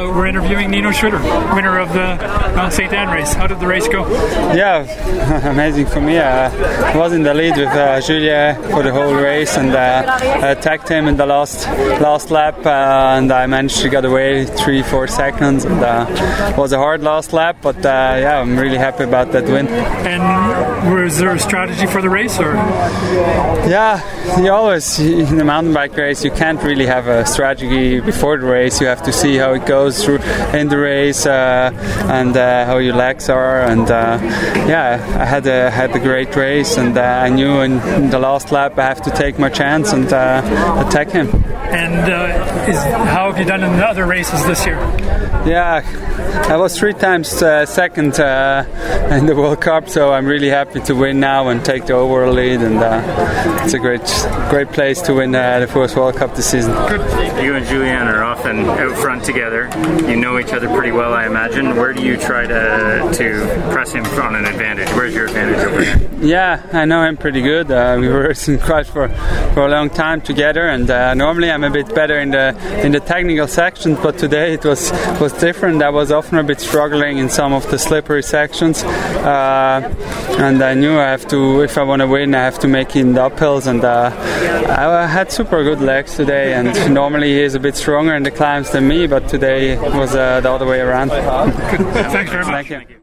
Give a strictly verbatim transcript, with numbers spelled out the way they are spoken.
uh, we're interviewing Nino Schurter, winner of the Mount Saint Anne race. How did the race go? Yeah, amazing for me. Uh, I was in the lead with uh, Julien for the whole race, and uh, I attacked him in the last last lap, uh, and I managed to get away three, four seconds. And uh, it was a hard last lap, but uh, yeah, I'm really happy about that win. And was there a strategy for the race, or? Yeah, you always in a mountain bike race you can't really have a strategy before the race. You have to see how it goes through in the race uh, and uh, how your legs are. And uh, yeah, I had a had a great race, and uh, I knew in, in the last lap I have to take my chance and uh, attack him. And uh, is, how have you done in the other races this year? Yeah, I was three times uh, second uh, in the World Cup, so I'm really happy to win now and take the overall lead. And uh, it's a great, great place to win uh, the first World Cup this season. You and Julien are often out front together. You know each other pretty well, I imagine. Where do you try to to press him on an advantage? Where's your advantage over him? Yeah, I know him pretty good. Uh, we were in quite for for a long time together, and uh, normally I'm a bit better in the in the technical sections, but today it was was different. I was often a bit struggling in some of the slippery sections, uh, and I knew I have to, if I want to win, I have to make it in the uphills. And uh, I had super good legs today, and normally he is a bit stronger in the climbs than me, but today it was uh, the other way around. Thanks very much. Thank you.